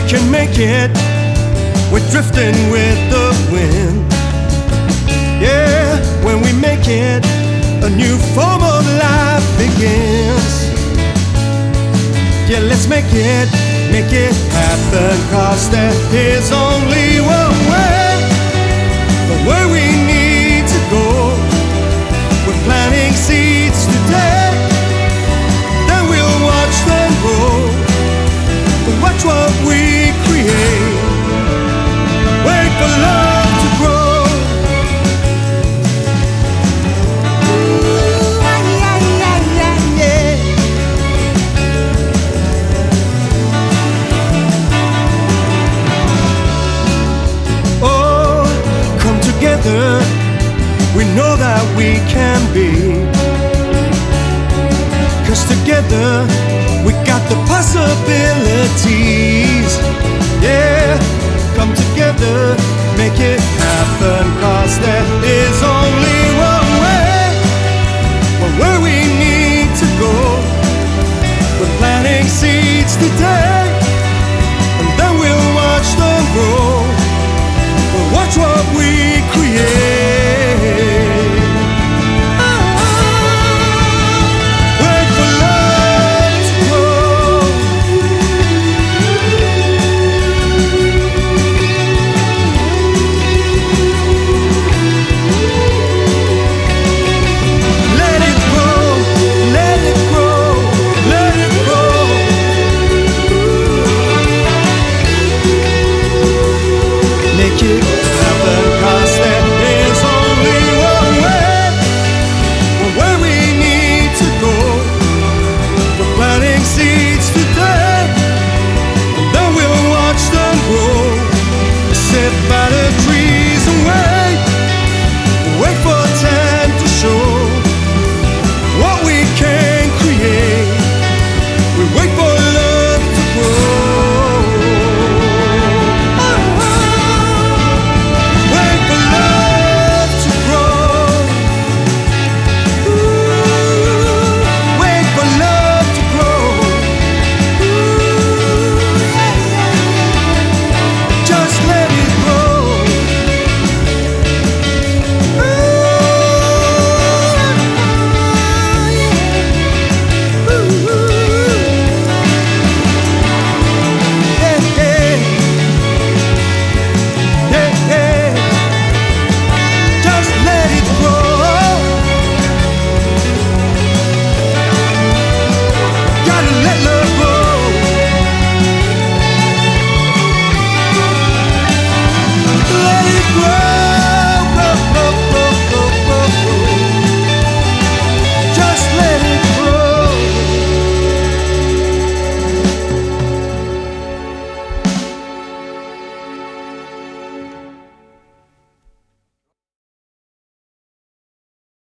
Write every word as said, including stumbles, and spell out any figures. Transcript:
can make it. We're drifting with the wind. Yeah, when we make it, a new form of life begins. Yeah, let's make it, make it happen, 'cause there is only one way, but where we need to go. We're planting seeds today, then we'll watch them grow. We'll watch what we create, wait for love to grow. We know that we can be, 'cause together we got the possibilities. Yeah, come together, make it happen, 'cause there is